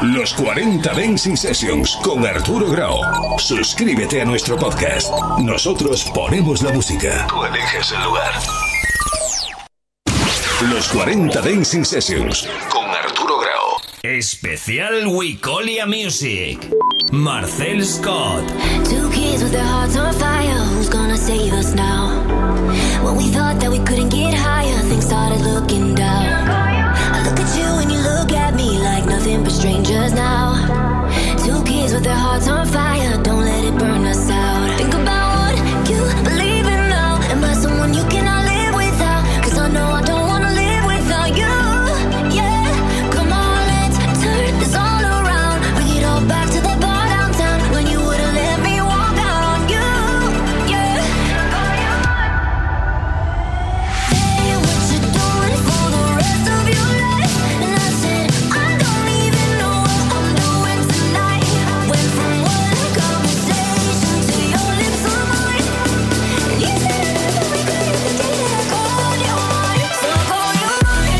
Los 40 Dancing Sessions con Arturo Grau. Suscríbete a nuestro podcast. Nosotros ponemos la música. Tú eliges el lugar. Los 40 Dancing Sessions con Arturo Grau. Especial Wicolia Music. Marcel Scott. Two kids with their hearts on fire. Who's gonna save us now? When we thought that we couldn't get higher, things started looking down. I look at you and you look at me like nothing but strangers now. Two kids with their hearts on fire. Don't let it burn us out. Think about what you believe in now. Am I someone you cannot live without? 'Cause I know I don't wanna live without you. Yeah, come on, let's turn this all around. Bring it all back to the bar downtown when you wouldn't let me walk out on you. Yeah. Say what you're doing for the rest of your life. And I said, I don't even know what I'm doing tonight. Went from one conversation to your lips on mine. And you said I never regret the day that I called you mine. So I call you mine.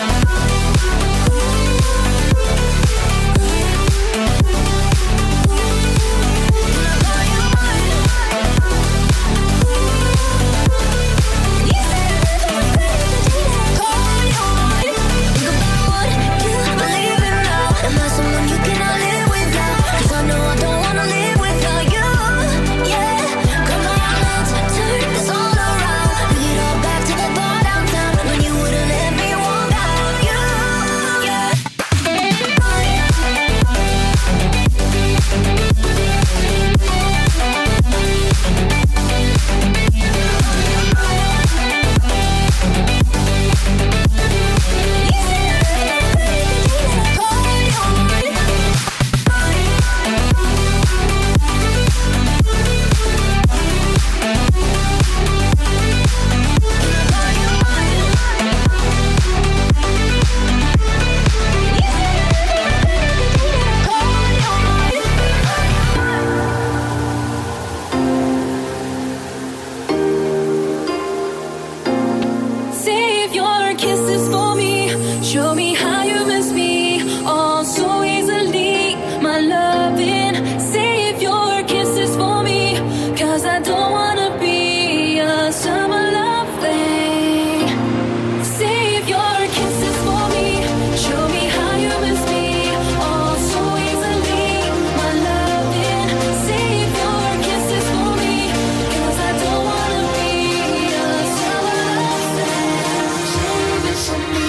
Save your kisses for me. Show me how you miss me. Oh, so easily, my loving. Save your kisses for me. 'Cause I don't wanna be a summer love thing. Save your kisses for me. Show me how you miss me. Oh, so easily, my loving. Save your kisses for me. 'Cause I don't wanna be a summer love thing. Save it for me.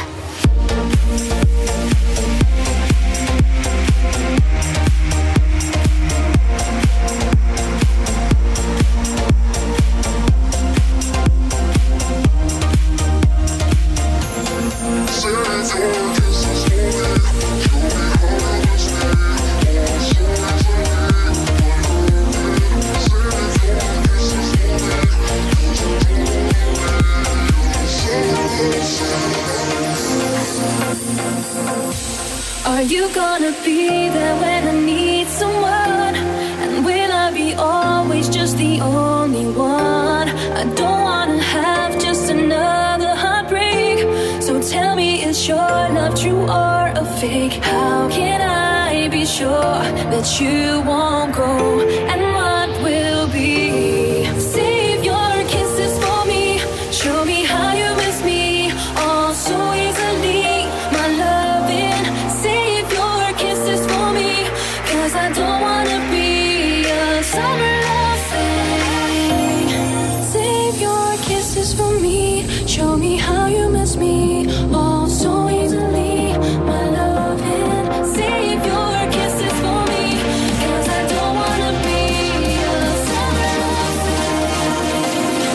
Are you gonna be there when I need someone? And will I be always just the only one? I don't wanna have just another heartbreak. So tell me, is your love true or a fake? How can I be sure that you won't go? And what will be? Save your kisses for me. Show me how you miss me. Oh, so easily, my loving. Save your kisses for me. 'Cause I don't wanna be a summer love thing. Save your kisses for me. Show me how you miss me. Oh, so easily, my loving. Save your kisses for me. 'Cause I don't wanna be a summer love thing.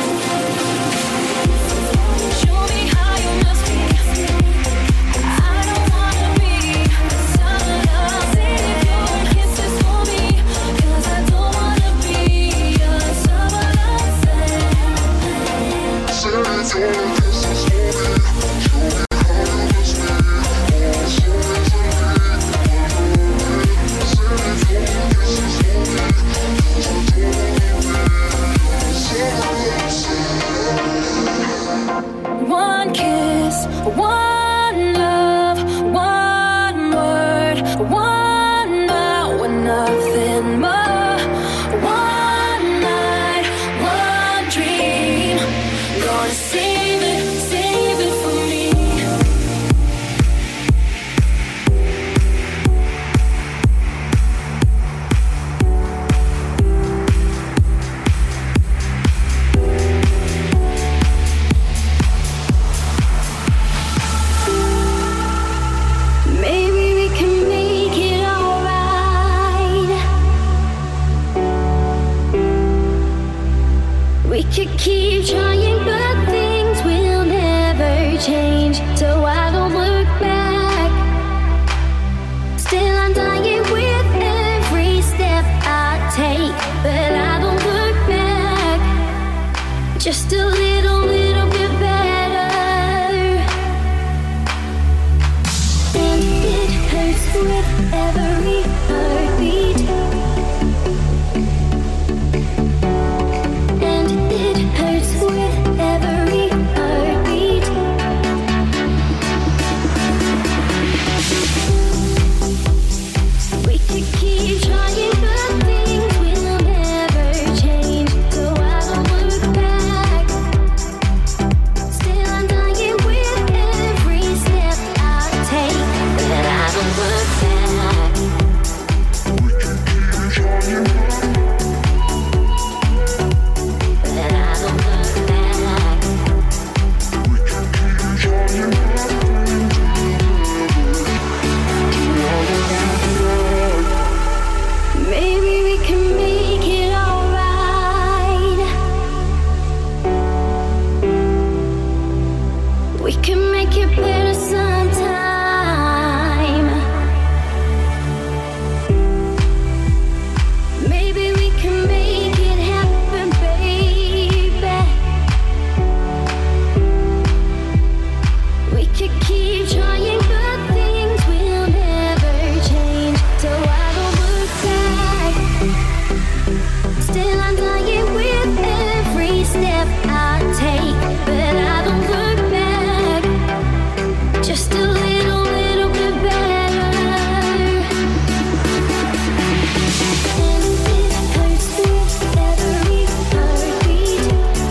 Show me how you miss me. I don't wanna be a summer love. Save your kisses for me. 'Cause I don't wanna be a summer love thing. Save your kisses for me. Show me how you miss me. Oh, so easily, my loving. Save your kisses for me. 'Cause I don't wanna be a summer love thing. One kiss, one love, one word, could keep trying, but things will never change. So I don't look back. Still I'm dying with every step I take, but I don't look back. Just a little bit better. And it hurts with every heartbeat.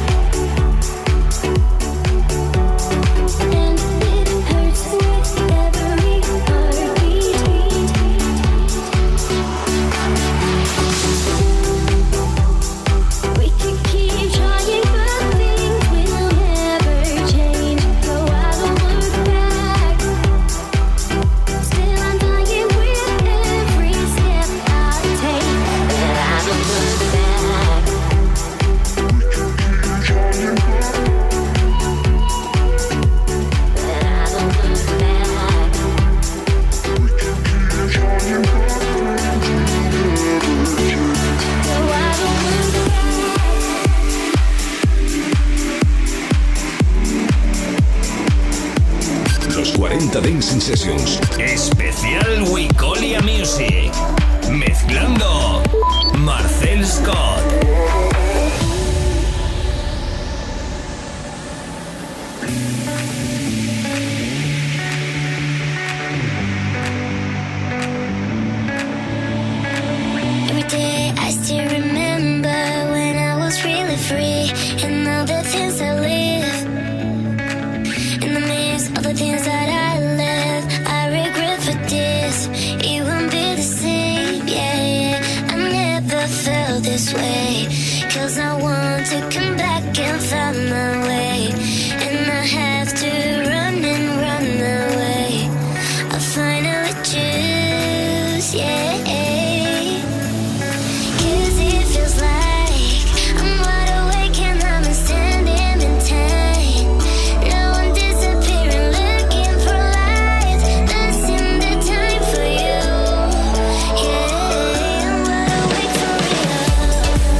And it hurts with every heartbeat. We could keep trying, but things will never change. So I don't look back. Still I'm dying with every step I take, but I don't look back. But I don't look back. So I don't look back. Los 40 Dancing Sessions. Especial Wicolia Music. Mezclando Marcel Scott. Every day I still remember when I was really free, and all the things I live. In the midst of the things that I left, I regret for this. It won't be the same, yeah. I never felt this way, 'cause I want to come back and find my way. And I have to run and run away. I finally choose, yeah. 'Cause it feels like I'm wide awake and I'm standing in time. Now I'm disappearing, looking for light. Passing the time for you. Yeah, I'm wide awake for real.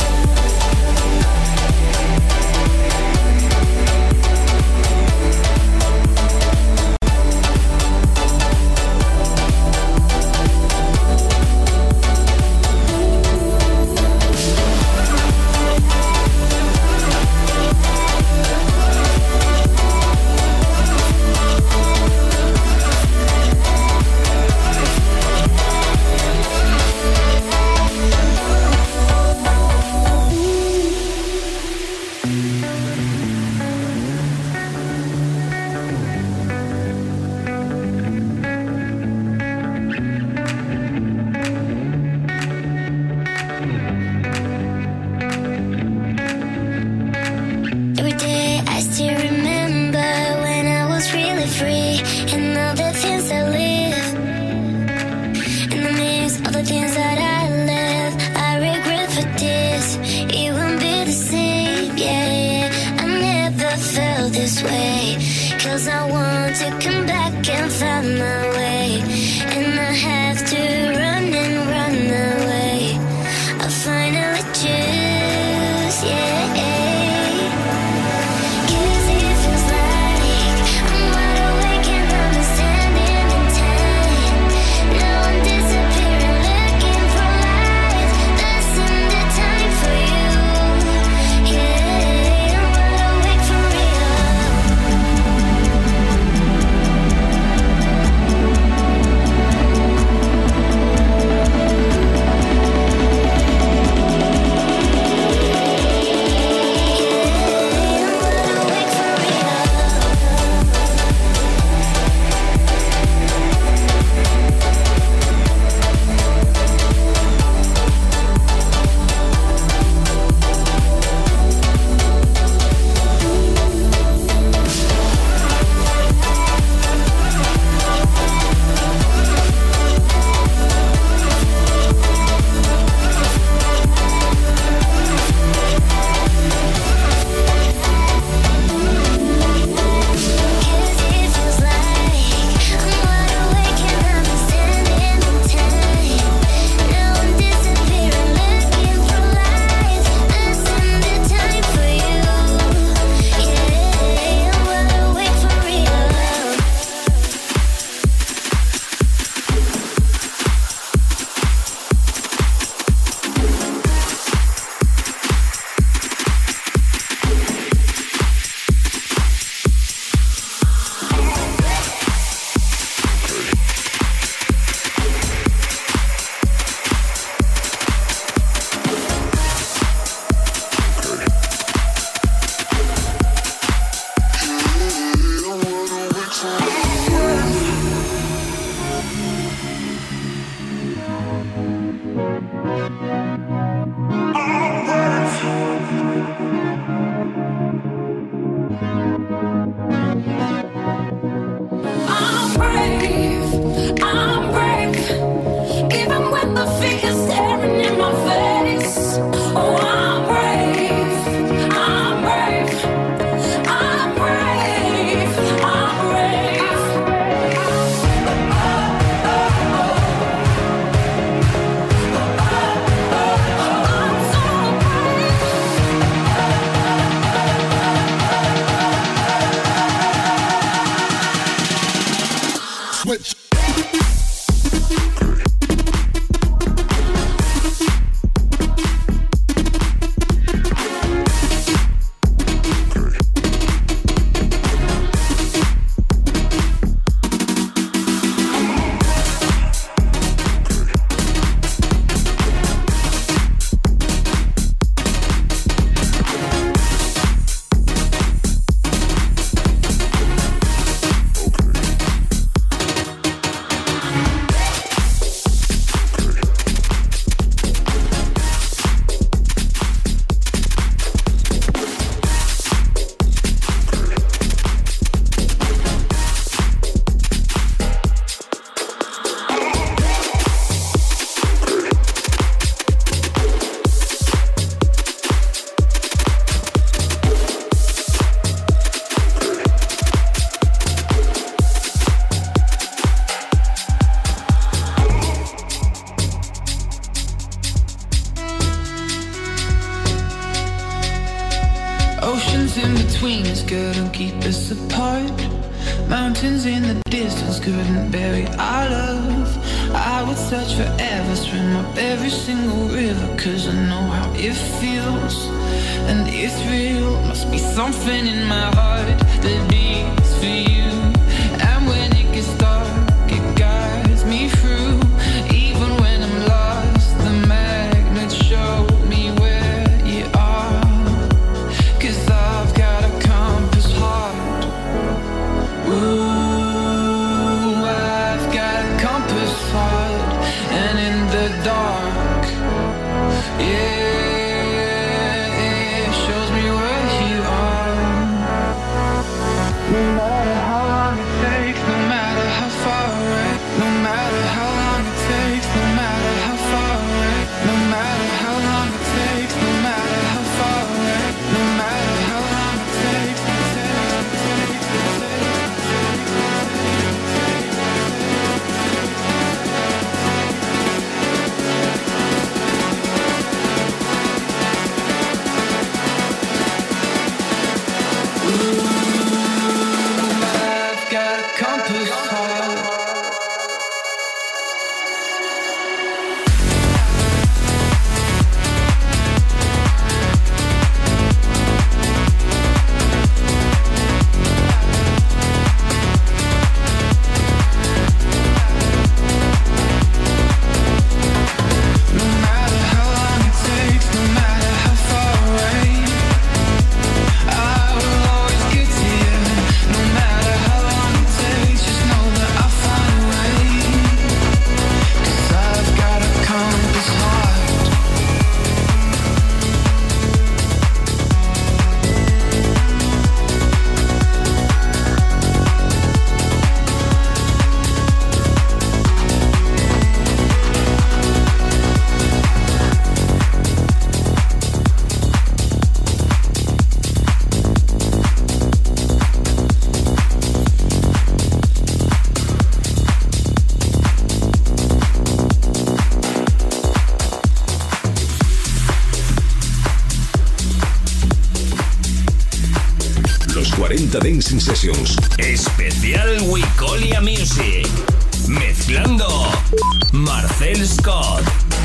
Every day I still remember when I was really free, and all the things I live. In the midst of the things that I left, I regret for this. It won't be the same, yeah. I never felt this way, 'cause I want to come back and find my way. And I have to run and run away. I finally choose, yeah. 'Cause it feels like I'm wide awake and I'm standing in time. Now I'm disappearing, looking for light. Passing the time for you. Yeah, I'm wide awake for real. switch. Dancing Sessions. Especial Wicolia Music. Mezclando Marcel Scott.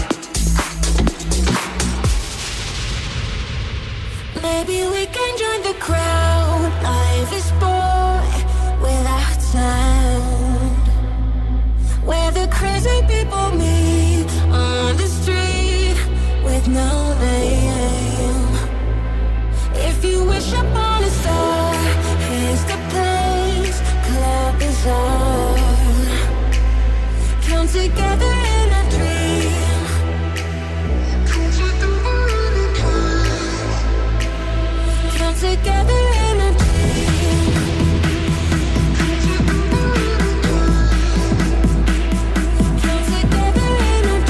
Maybe we can join the crowd. Life is boring without sound. Where the crazy people meet on the street with no name. If you wish upon a star, here's the place, club is on. Come together in a dream. Come together in a dream. Come together in a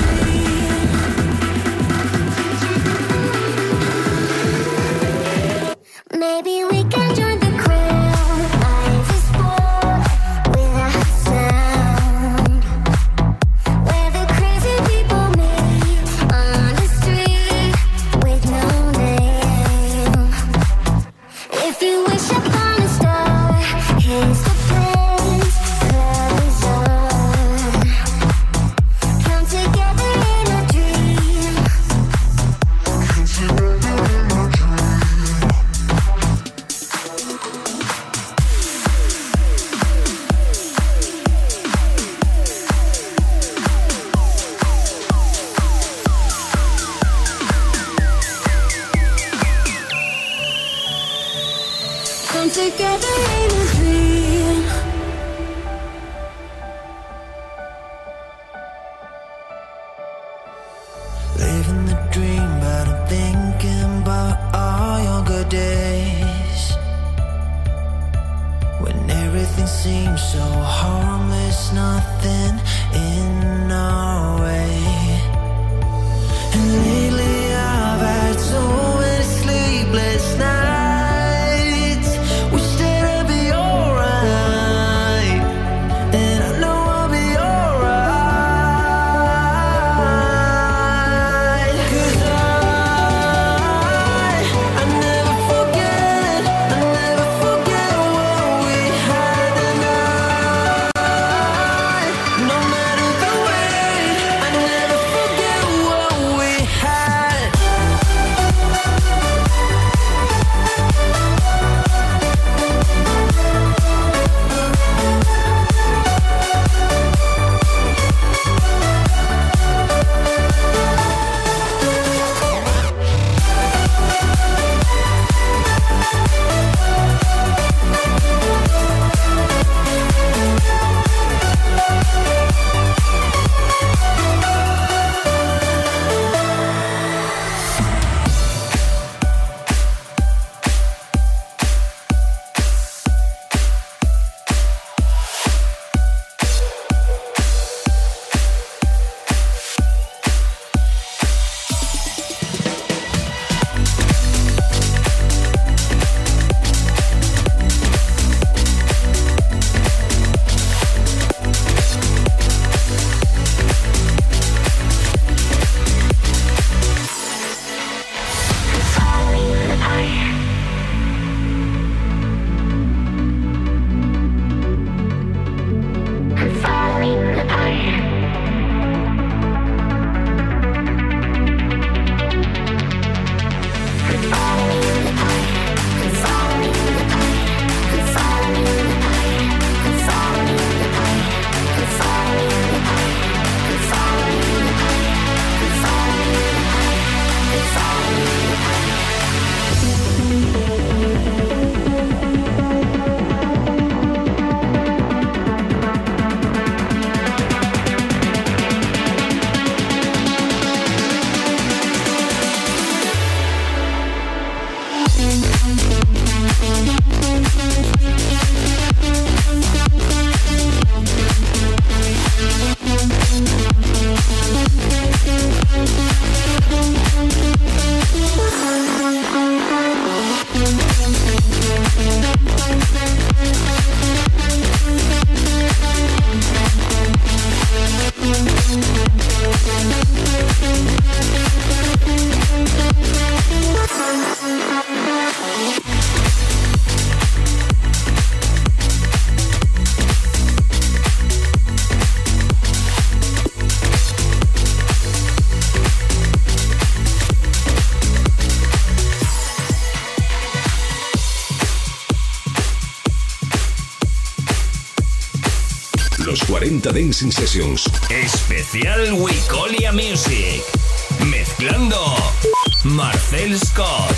dream. Maybe we can join the crowd. Life is boring without sound. Where the crazy people meet on the street with no name. so harmless, nothing in our way. And lately I've had so many sleepless nights. Wish that I'd be alright, and I know I'll be alright. 'Cause I never forget what we had tonight. No matter the way, I never forget what we had. Los 40 Dancing Sessions. Especial Wicolia Music. Mezclando Marcel Scott.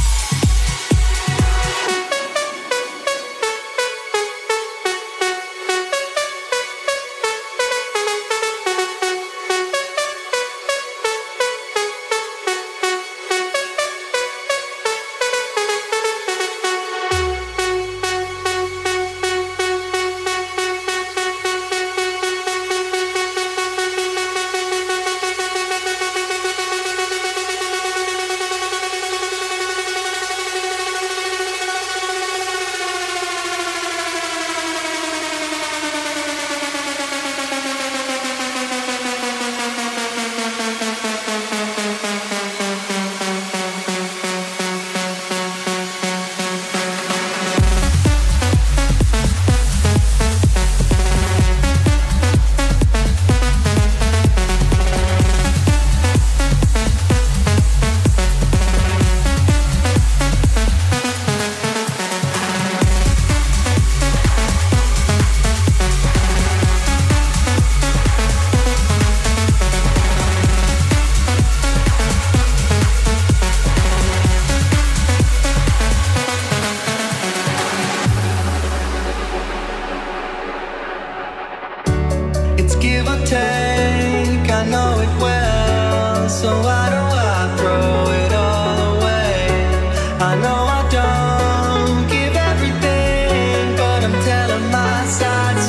I know I don't give everything, but I'm telling my side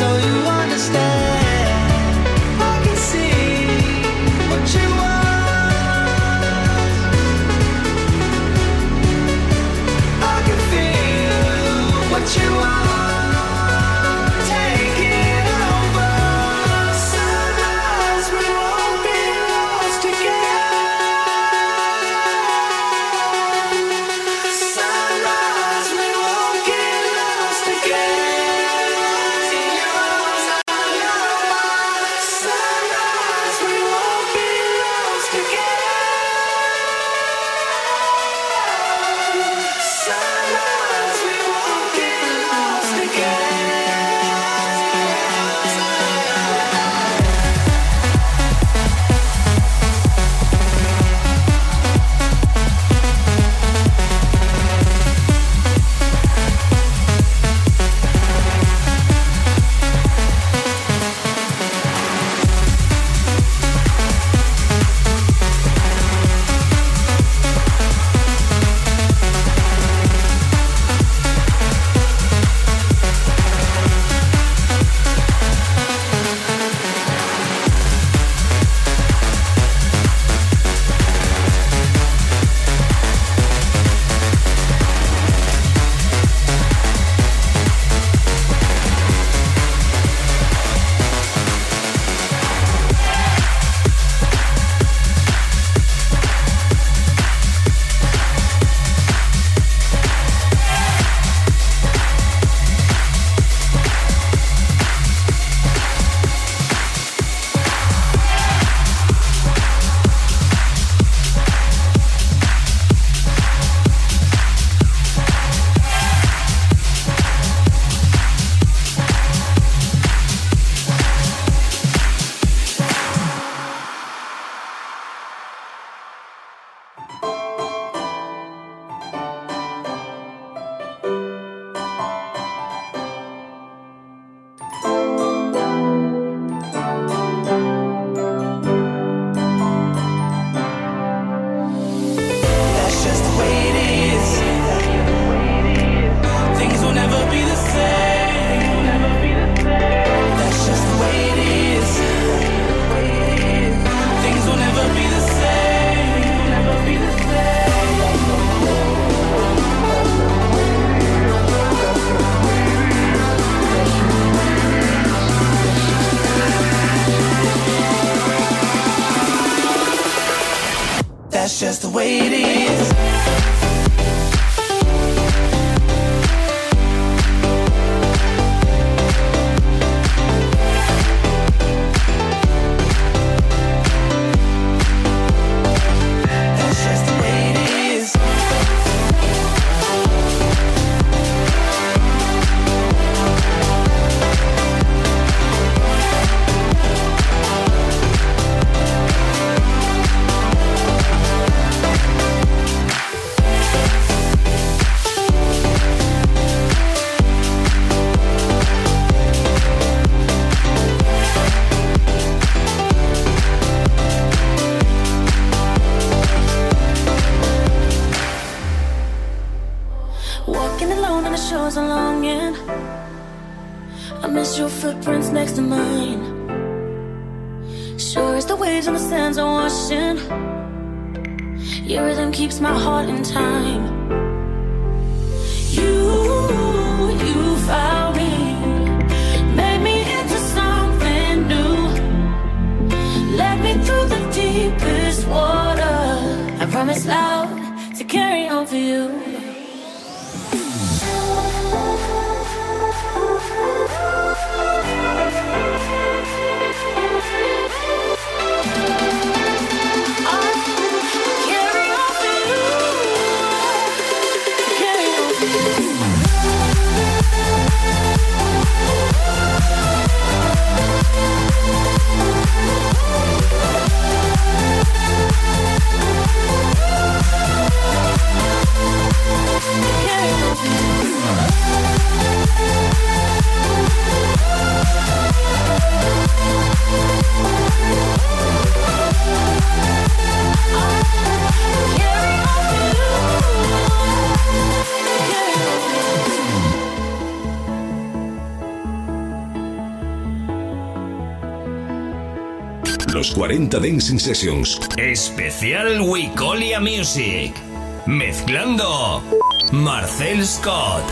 just the way it is. That's just the way it is. Walking alone on the shores of longing. I miss your footprints next to mine. Sure as the waves and the sands are washing, your rhythm keeps my heart in time. You found me, made me into something new. Led me through the deepest water. I promise loud to carry on for you. Los 40 Dancing Sessions. Especial Wicolia Music. Mezclando Marcel Scott.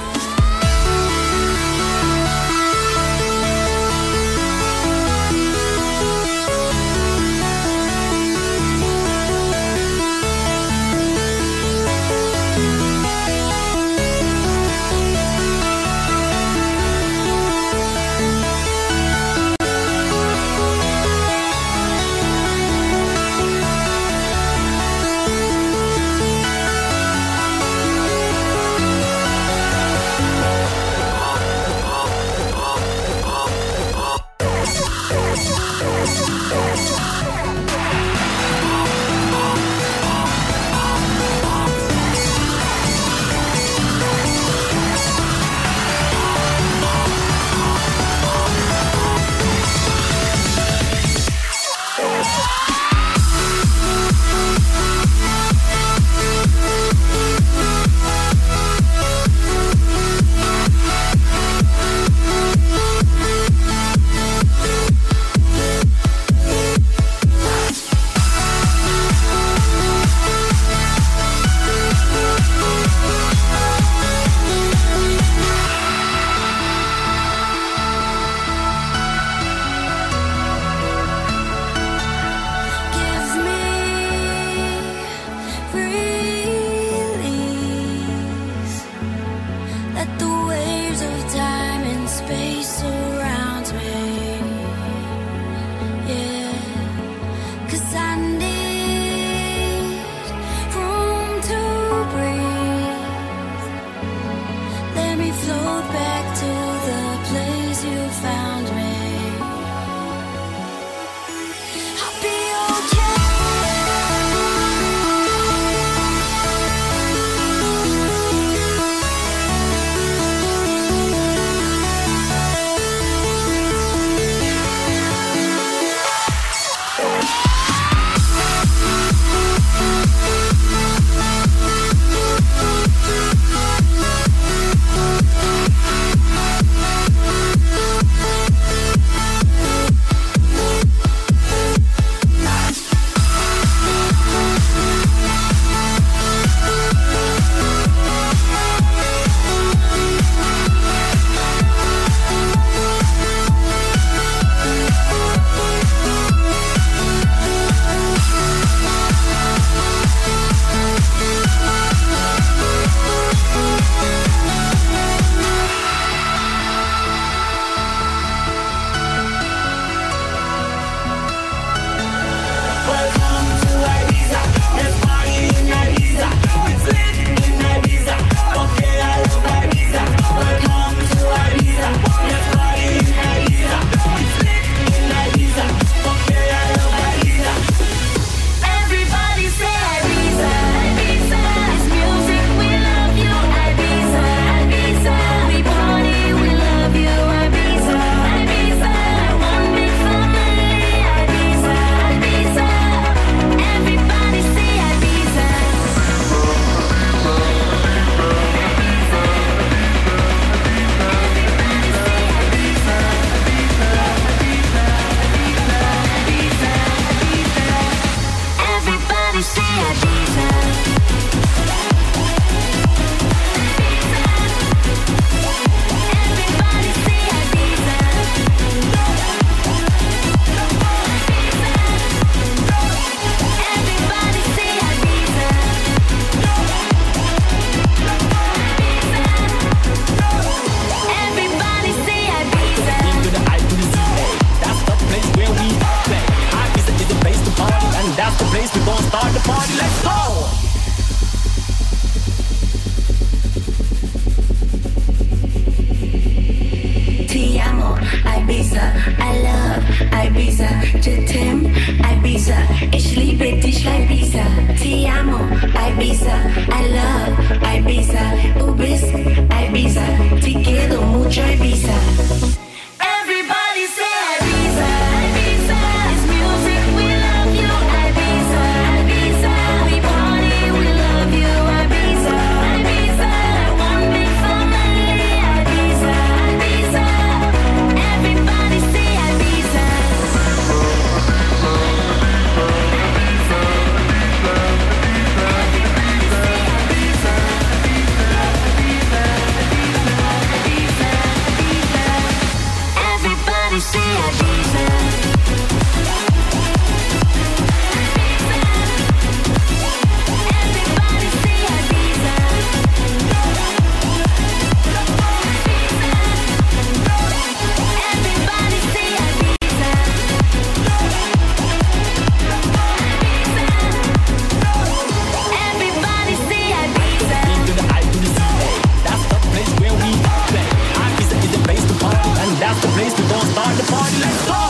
I love Ibiza, Jetem, Ibiza, ich liebe dich, Ibiza, ti amo, Ibiza, I love Ibiza, du bist Ibiza, te quiero mucho, Ibiza. Everybody say Ibiza, Ibiza, it's music, we love you, Ibiza, Ibiza, we party, we love you, Ibiza, Ibiza, one big family, Ibiza, Ibiza, everybody say Ibiza. Everybody say Ibiza. Everybody say Ibiza. Everybody say Ibiza. Everybody say Ibiza. To the I to the C, that's the place where we play. Ibiza is the place to party, and that's the place we gon' start the party. Let's go!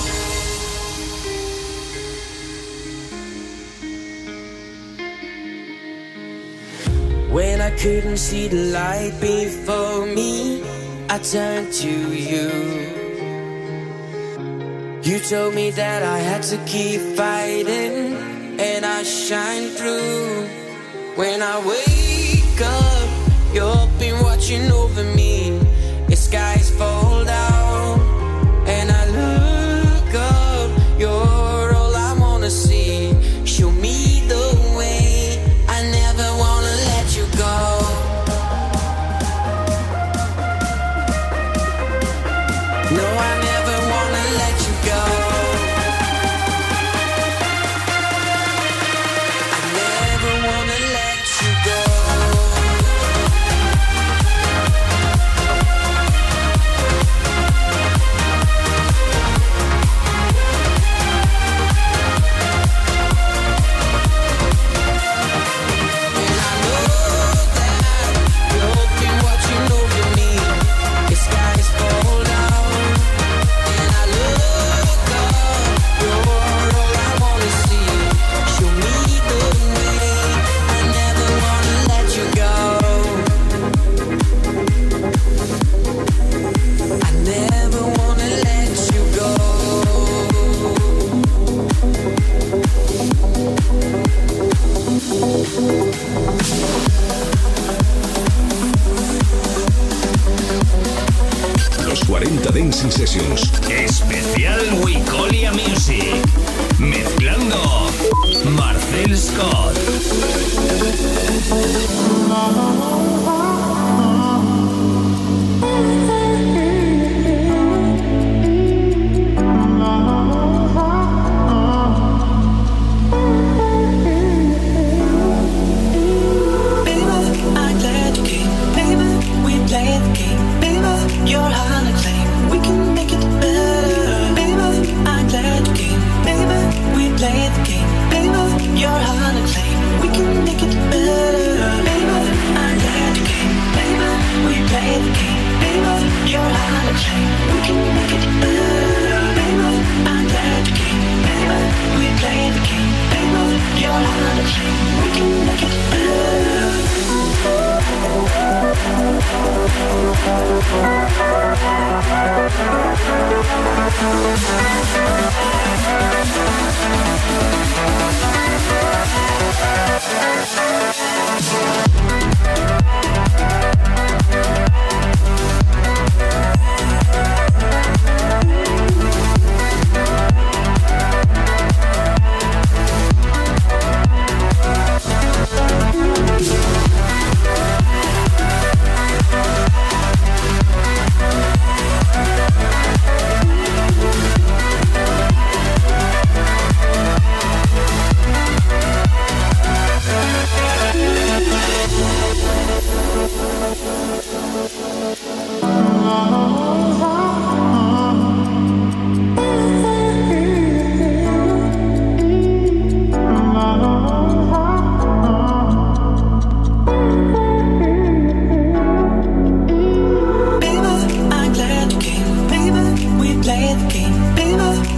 When I couldn't see the light before me, I turned to you. You told me that I had to keep fighting, and I shine through. When I wake up, you've been watching over me. The skies fall down, and I look up. You're all I wanna see. Show me the way. I never wanna let you go. No, I never wanna let you go. I never wanna let you go.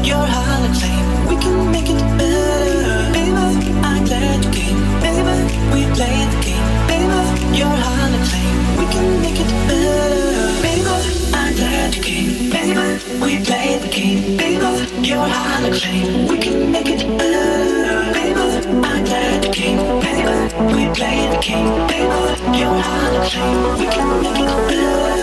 you're hard to claim. We can make it better. Baby, I'm glad you came. Baby, we play the game. Baby, you're hard to claim. We can make it better. Baby, I'm glad you came. Baby, we play the game. Baby, you're hard to claim. We can make it better. Baby, I'm glad you came. Baby, we play the game. Baby, you're hard to claim. We can make it better.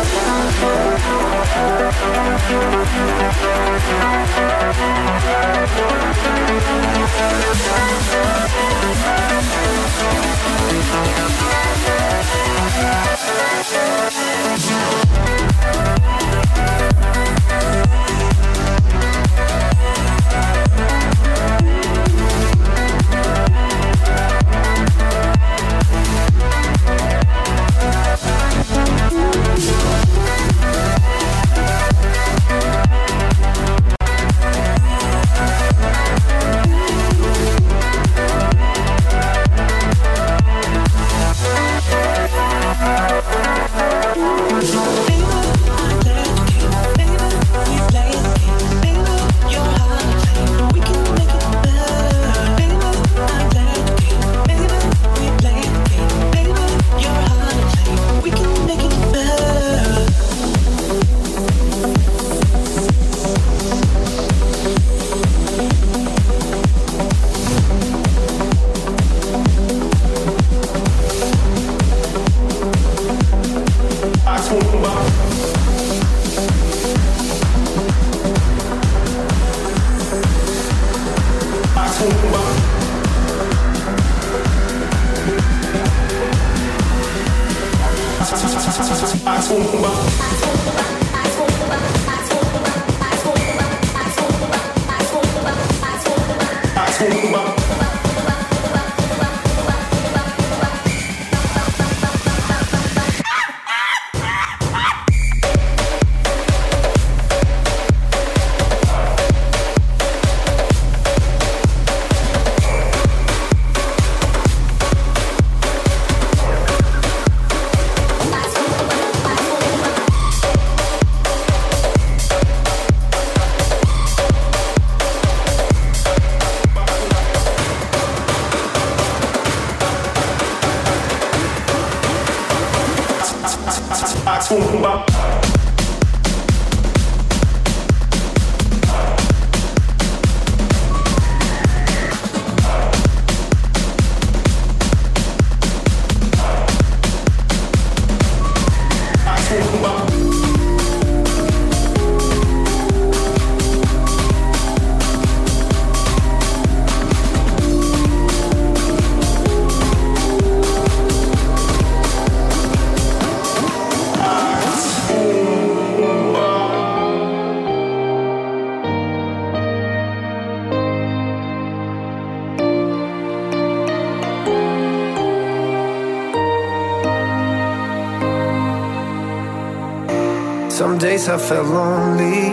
Some days I felt lonely,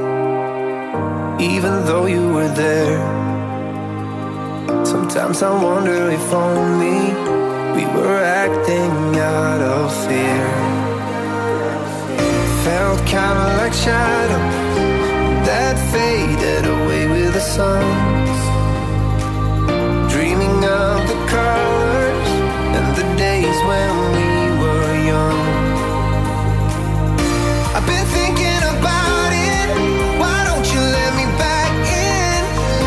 even though you were there. Sometimes I wonder if only we were acting out of fear. Felt kinda like shadows that faded away with the sun. Dreaming of the colors and the days when we were young. I've been thinking about it. Why don't you let me back in?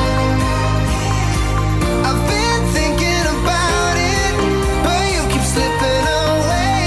I've been thinking about it, but you keep slipping away.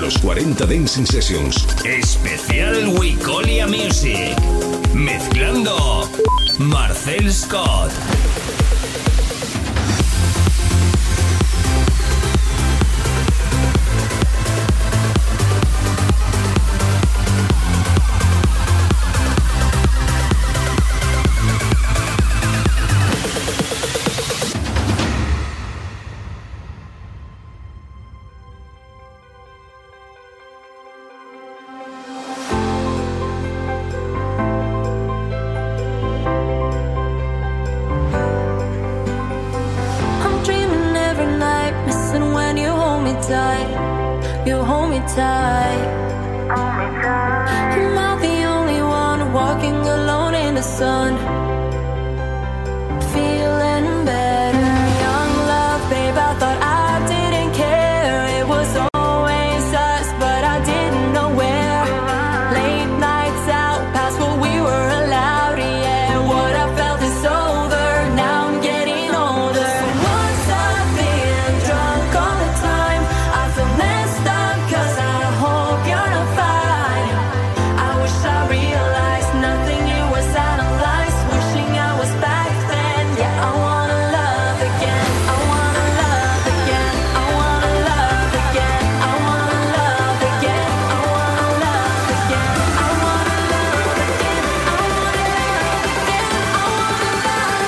Los 40 Dancing Sessions. Especial Wicolia Music. Mezclando Marcel Scott. I'm not the only one walking alone in the sun, feeling better. Young love, babe, I thought I didn't care. It was always us, but I didn't know where. Late nights out past what we were allowed, yeah. What I felt is over, now I'm getting older. So once I've been drunk all the time, I feel messed up cause I hope you're not fine. I wish I realized nothing here was analyzed. Wishing I was back then. Yeah, I wanna love again. I wanna love again. I wanna love again. I wanna love again. I wanna love again. I wanna love again. I wanna love again. I wanna love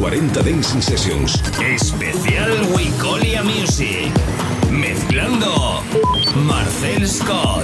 40 Dancing Sessions. Especial Wicolia Music. Mezclando Marcel Scott.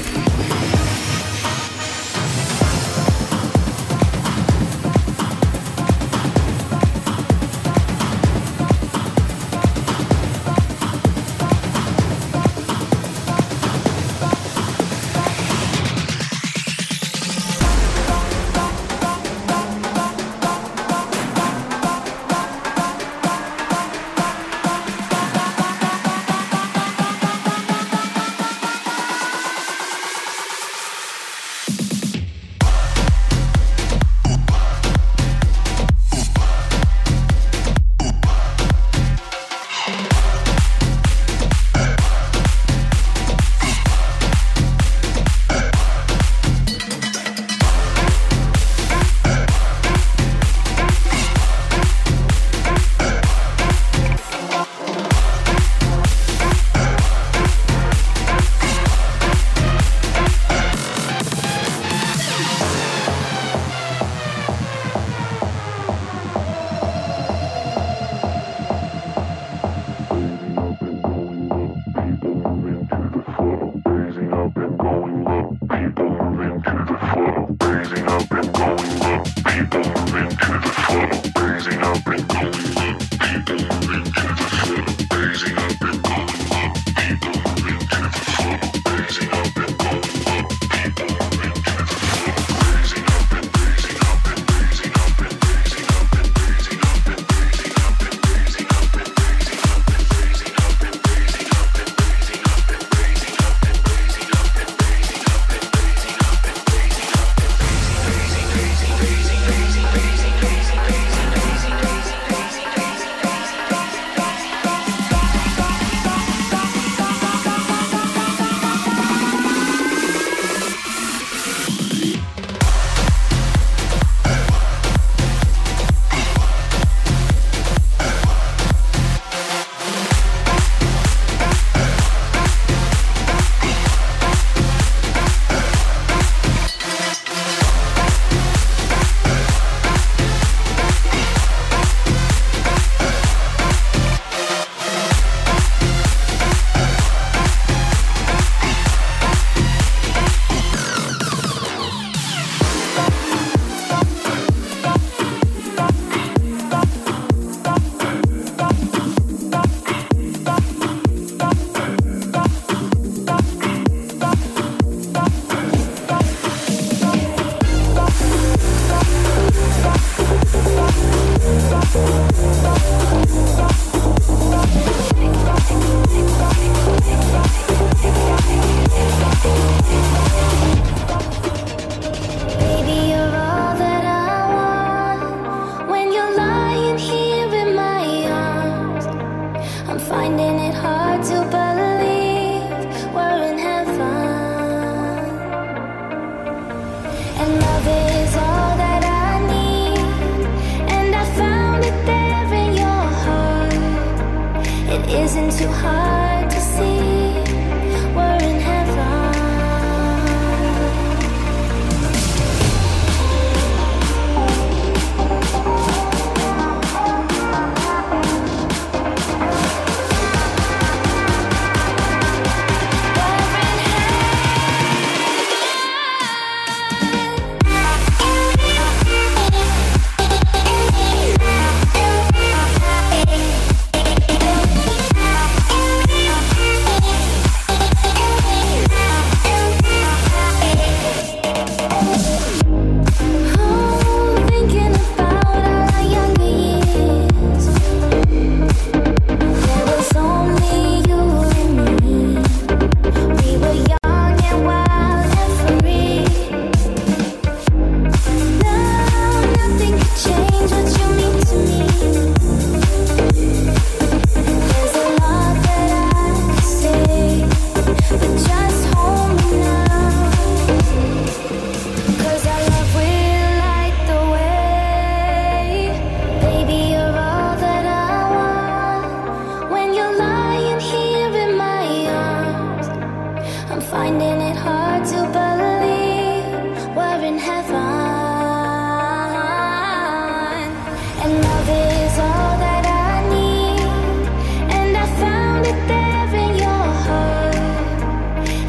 And love is all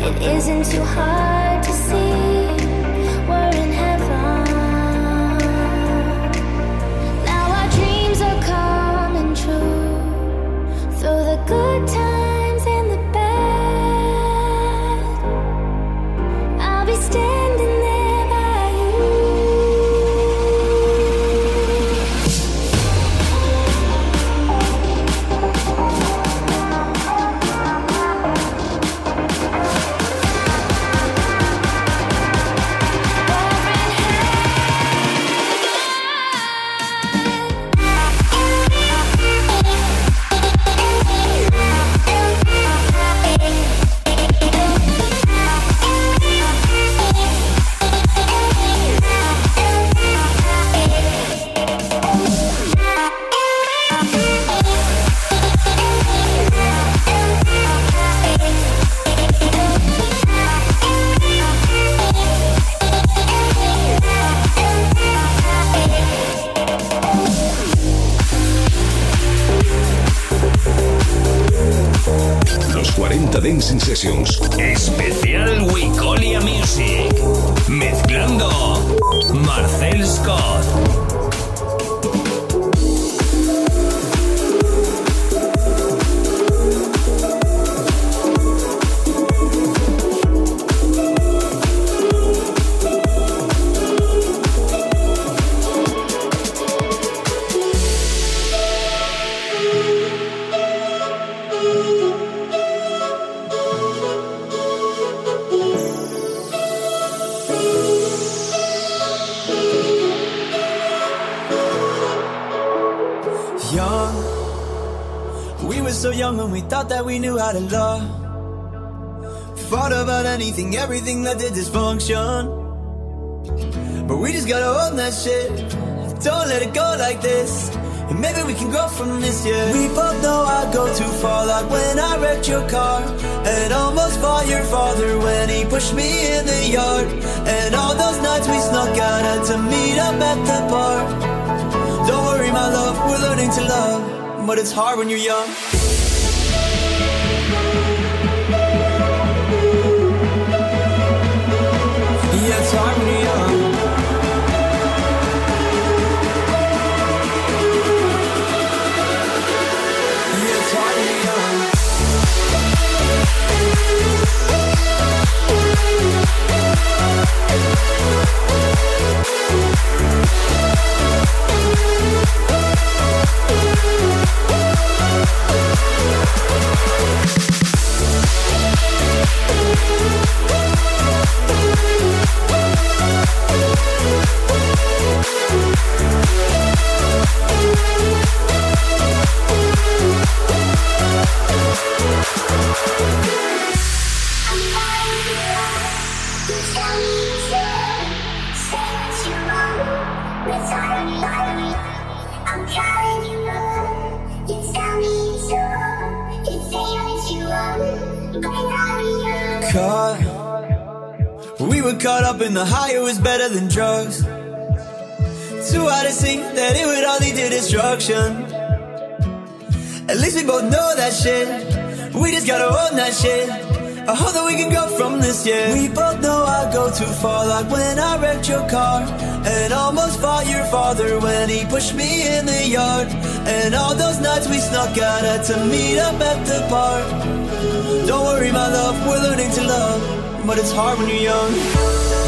It isn't too hard to see we're in heaven. Now our dreams are coming true through the good times and the bad. I'll be standing there by you. Los 40 Dancing Sessions. Especial Wicolia Music. Mezclando Marcel Scott. Young, we were so young when we thought that we knew how to love. Fought about anything, everything that did dysfunction. But we just gotta own that shit. Don't let it go like this. And maybe we can grow from this, yeah. We both know I go too far, like when I wrecked your car and almost fought your father when he pushed me in the yard. And all those nights we snuck out had to meet up at the bar. Don't worry, my love, we're learning to love, but it's hard when you're young. Yeah, it's hard when you're young. Yeah, it's hard when you're young. We were caught up in the high, it was better than drugs. Too hard to see that it would all lead to destruction. At least we both know that shit. We just gotta own that shit. I hope that we can go from this, yeah. We both know I go too far, like when I wrecked your car and almost fought your father when he pushed me in the yard. And all those nights we snuck out had to meet up at the bar. Don't worry, my love, we're learning to love, but it's hard when you're young.